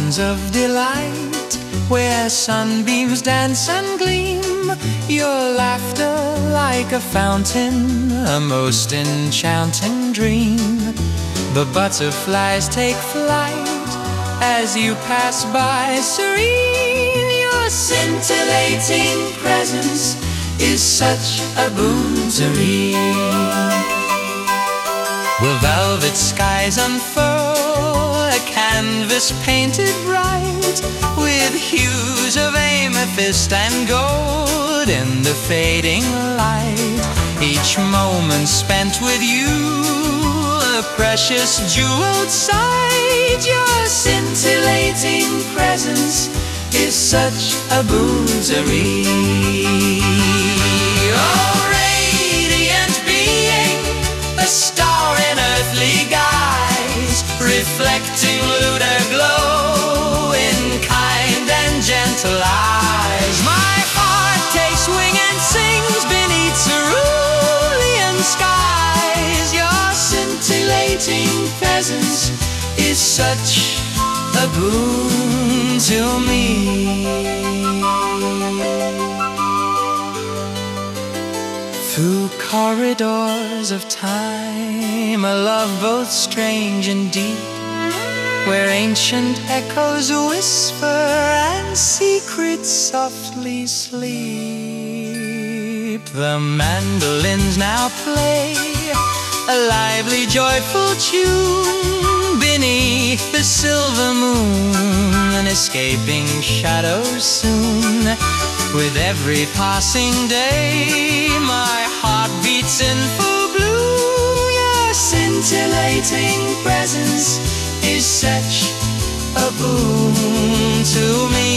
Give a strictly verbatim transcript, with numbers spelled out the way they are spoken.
Moments of delight, where sunbeams dance and gleam, your laughter like a fountain, a most enchanting dream. The butterflies take flight as you pass by serene. Your scintillating presence is such a boon to me. Will velvet skies unfurl, a canvas painted bright, with hues of amethyst and gold in the fading light. Each moment spent with you, a precious jeweled sight. Your scintillating presence is such a boon to me. Oh, radiant being, a star in earthly guise, reflecting lunar glow in kind and gentle eyes. My heart takes wing and sings beneath cerulean skies. Your scintillating presence is such a boon to me. Through corridors of time, a love both strange and deep, where ancient echoes whisper and secrets softly sleep. The mandolins now play a lively, joyful tune beneath the silver moon, an escaping shadows soon. With every passing day, my heart beats in full bloom. Your scintillating presence is such a boon to me.